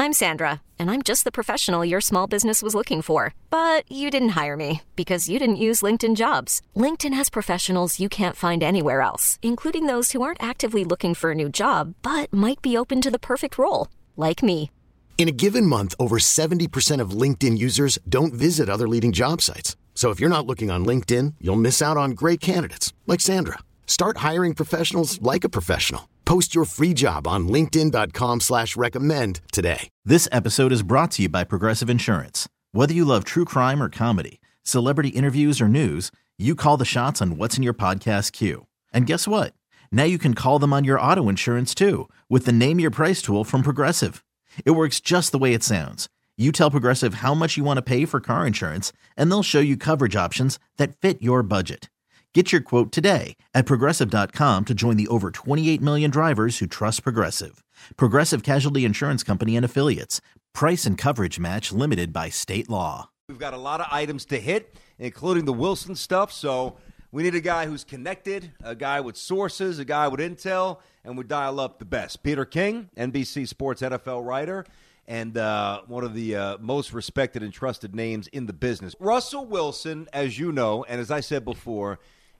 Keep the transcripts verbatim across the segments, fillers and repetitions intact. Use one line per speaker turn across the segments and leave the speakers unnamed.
I'm Sandra, and I'm just the professional your small business was looking for. But you didn't hire me because you didn't use LinkedIn Jobs. LinkedIn has professionals you can't find anywhere else, including those who aren't actively looking for a new job, but might be open to the perfect role, like me.
In a given month, over seventy percent of LinkedIn users don't visit other leading job sites. So if you're not looking on LinkedIn, you'll miss out on great candidates like Sandra. Start hiring professionals like a professional. Post your free job on linkedin.com slash recommend today.
This episode is brought to you by Progressive Insurance. Whether you love true crime or comedy, celebrity interviews or news, you call the shots on what's in your podcast queue. And guess what? Now you can call them on your auto insurance too with the Name Your Price tool from Progressive. It works just the way it sounds. You tell Progressive how much you want to pay for car insurance, and they'll show you coverage options that fit your budget. Get your quote today at Progressive dot com to join the over twenty-eight million drivers who trust Progressive. Progressive Casualty Insurance Company and Affiliates. Price and coverage match limited by state law.
We've got a lot of items to hit, including the Wilson stuff, so we need a guy who's connected, a guy with sources, a guy with intel, and we dial up the best. Peter King, N B C Sports N F L writer, and uh, one of the uh, most respected and trusted names in the business. Russell Wilson, as you know, and as I said before,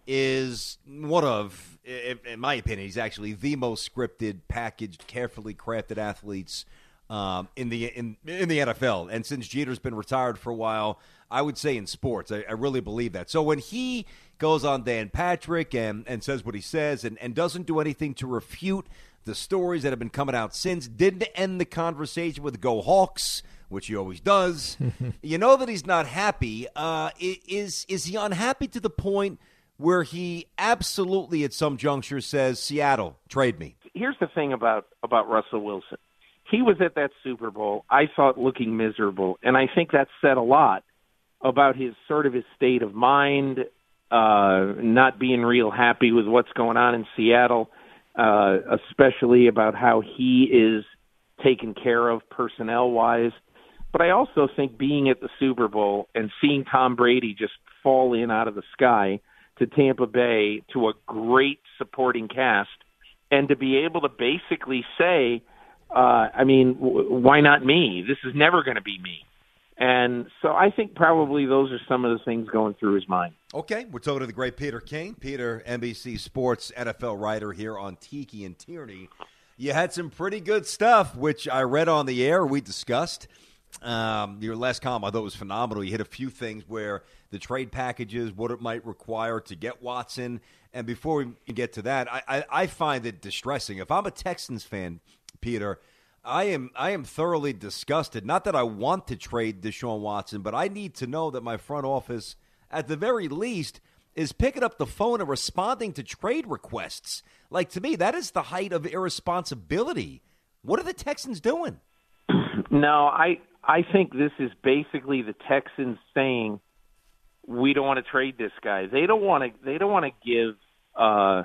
is one of, in my opinion, he's actually the most scripted, packaged, carefully crafted athletes um, in the in, in the N F L. And since Jeter's been retired for a while, I would say in sports, I, I really believe that. So when he goes on Dan Patrick and, and says what he says and, and doesn't do anything to refute the stories that have been coming out since, didn't end the conversation with Go Hawks, which he always does, you know that he's not happy. Uh, is is he unhappy to the point where he absolutely at some juncture says, Seattle, trade me?
Here's the thing about, about Russell Wilson. He was at that Super Bowl, I thought, looking miserable, and I think that said a lot about his sort of his state of mind, uh, not being real happy with what's going on in Seattle, uh, especially about how he is taken care of personnel-wise. But I also think being at the Super Bowl and seeing Tom Brady just fall in out of the sky to Tampa Bay, to a great supporting cast, and to be able to basically say, uh, I mean, w- why not me? This is never going to be me. And so I think probably those are some of the things going through his mind.
Okay, we're talking to the great Peter King. Peter, N B C Sports N F L writer here on Tiki and Tierney. You had some pretty good stuff, which I read on the air. We discussed. Um, your last column, I thought, was phenomenal. You hit a few things where the trade packages, what it might require to get Watson. And before we get to that, I, I, I find it distressing. If I'm a Texans fan, Peter, I am I am thoroughly disgusted. Not that I want to trade Deshaun Watson, but I need to know that my front office, at the very least, is picking up the phone and responding to trade requests. Like, to me, that is the height of irresponsibility. What are the Texans doing?
No, I I think this is basically the Texans saying we don't want to trade this guy. They don't want to. They don't want to give. Uh,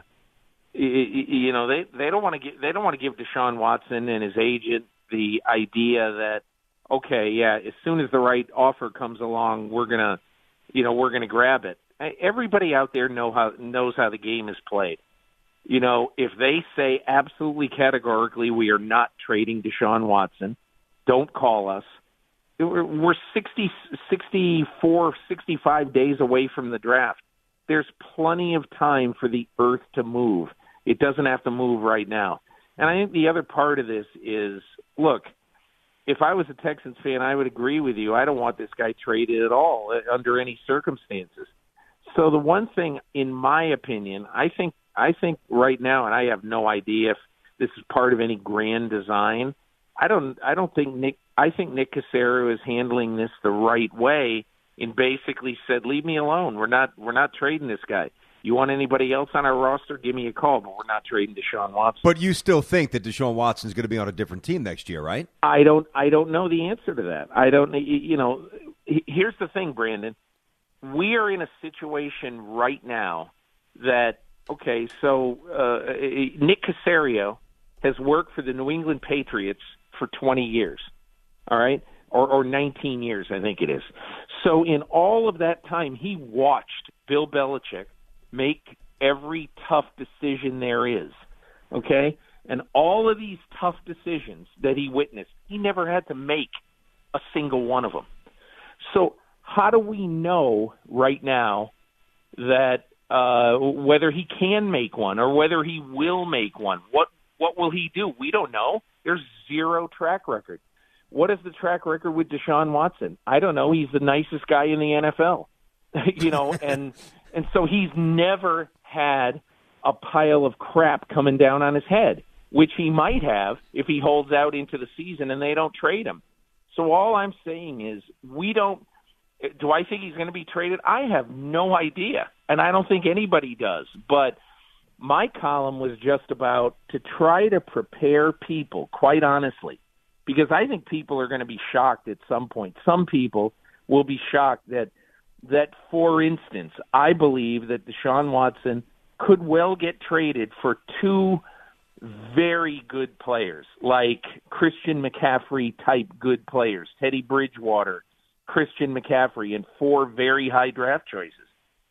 you know, they they don't want to give. They don't want to give Deshaun Watson and his agent the idea that, okay, yeah, as soon as the right offer comes along, we're gonna, you know, we're gonna grab it. Everybody out there know how knows how the game is played. You know, if they say absolutely categorically we are not trading Deshaun Watson, don't call us. We're sixty, sixty-four, sixty-five days away from the draft. There's plenty of time for the earth to move. It doesn't have to move right now. And I think the other part of this is, look, if I was a Texans fan, I would agree with you. I don't want this guy traded at all under any circumstances. So the one thing, in my opinion, I think I think right now, and I have no idea if this is part of any grand design, I don't I don't think Nick I think Nick Caserio is handling this the right way and basically said, leave me alone. We're not we're not trading this guy. You want anybody else on our roster, give me a call, but we're not trading Deshaun Watson.
But you still think that Deshaun Watson is going to be on a different team next year, right?
I don't I don't know the answer to that. I don't you know, here's the thing, Brandon. We are in a situation right now that, okay, so uh, Nick Caserio has worked for the New England Patriots for twenty years, all right, or, or nineteen years, I think it is. So in all of that time, he watched Bill Belichick make every tough decision there is, okay? And all of these tough decisions that he witnessed, he never had to make a single one of them. So how do we know right now that uh, whether he can make one or whether he will make one? What what will he do? We don't know. There's zero track record. What is the track record with Deshaun Watson? I don't know. He's the nicest guy in the N F L, you know, and and so he's never had a pile of crap coming down on his head, which he might have if he holds out into the season and they don't trade him. So all I'm saying is we don't – do I think he's going to be traded? I have no idea, and I don't think anybody does. But my column was just about to try to prepare people, quite honestly, because I think people are going to be shocked at some point. Some people will be shocked that, that for instance, I believe that Deshaun Watson could well get traded for two – very good players, like Christian McCaffrey-type good players, Teddy Bridgewater, Christian McCaffrey, and four very high draft choices.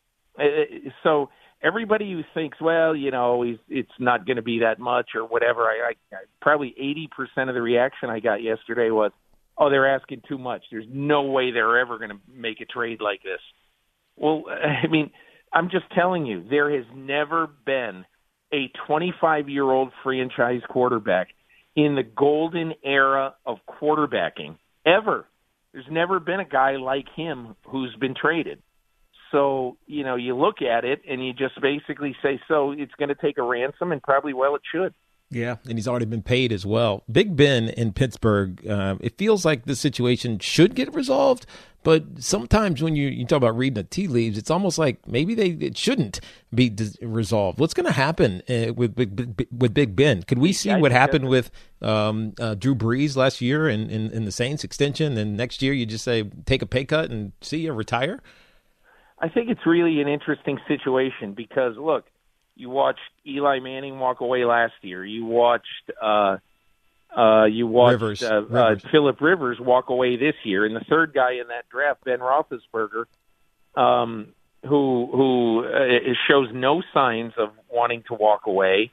Uh, so everybody who thinks, well, you know, he's, it's not going to be that much or whatever, I, I, probably eighty percent of the reaction I got yesterday was, oh, they're asking too much. There's no way they're ever going to make a trade like this. Well, I mean, I'm just telling you, there has never been a twenty-five-year-old franchise quarterback in the golden era of quarterbacking ever. There's never been a guy like him who's been traded. So, you know, you look at it and you just basically say, so it's going to take a ransom, and probably, well, it should.
Yeah, and he's already been paid as well. Big Ben in Pittsburgh, uh, it feels like the situation should get resolved, but sometimes when you, you talk about reading the tea leaves, it's almost like maybe they it shouldn't be dis- resolved. What's going to happen uh, with, with with Big Ben? Could we see yeah, what happened with um, uh, Drew Brees last year in, in, in the Saints extension, and next year you just say take a pay cut and see you retire?
I think it's really an interesting situation because, look, you watched Eli Manning walk away last year. You watched uh, uh, you watched
Rivers.
Uh,
Rivers.
Uh, Phillip Rivers walk away this year, and the third guy in that draft, Ben Roethlisberger, um, who who uh, shows no signs of wanting to walk away.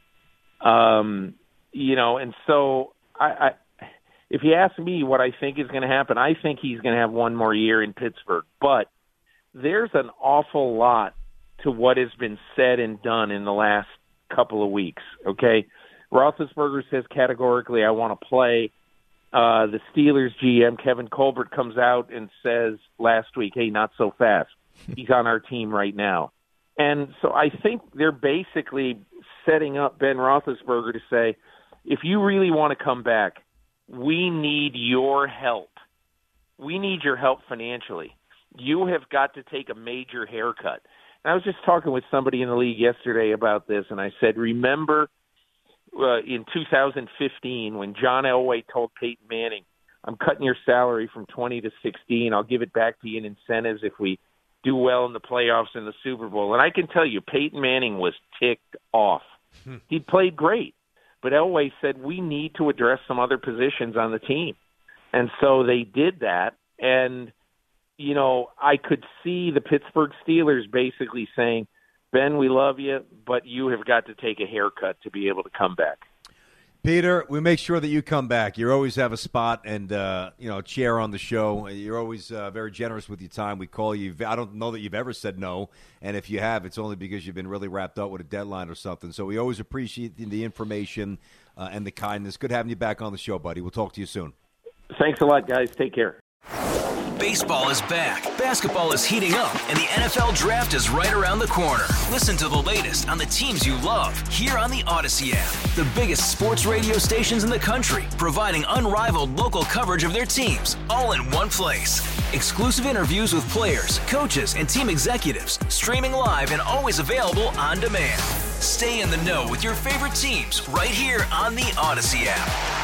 Um, you know, and so I, I, if you ask me what I think is going to happen, I think he's going to have one more year in Pittsburgh. But there's an awful lot to what has been said and done in the last couple of weeks, okay? Roethlisberger says categorically, I want to play. Uh, the Steelers G M, Kevin Colbert, comes out and says last week, hey, not so fast. He's on our team right now. And so I think they're basically setting up Ben Roethlisberger to say, if you really want to come back, we need your help. We need your help financially. You have got to take a major haircut. I was just talking with somebody in the league yesterday about this, and I said, remember uh, in two thousand fifteen when John Elway told Peyton Manning, I'm cutting your salary from twenty to sixteen. I'll give it back to you in incentives if we do well in the playoffs and the Super Bowl. And I can tell you, Peyton Manning was ticked off. Hmm. He played great. But Elway said, we need to address some other positions on the team. And so they did that, and you know, I could see the Pittsburgh Steelers basically saying, Ben, we love you, but you have got to take a haircut to be able to come back.
Peter, we make sure that you come back. You always have a spot and, uh, you know, chair on the show. You're always uh, very generous with your time. We call you. I don't know that you've ever said no, and if you have, it's only because you've been really wrapped up with a deadline or something. So we always appreciate the information uh, and the kindness. Good having you back on the show, buddy. We'll talk to you soon.
Thanks a lot, guys. Take care.
Baseball is back, basketball is heating up, and the N F L Draft is right around the corner. Listen to the latest on the teams you love here on the Odyssey app. The biggest sports radio stations in the country, providing unrivaled local coverage of their teams, all in one place. Exclusive interviews with players, coaches, and team executives, streaming live and always available on demand. Stay in the know with your favorite teams right here on the Odyssey app.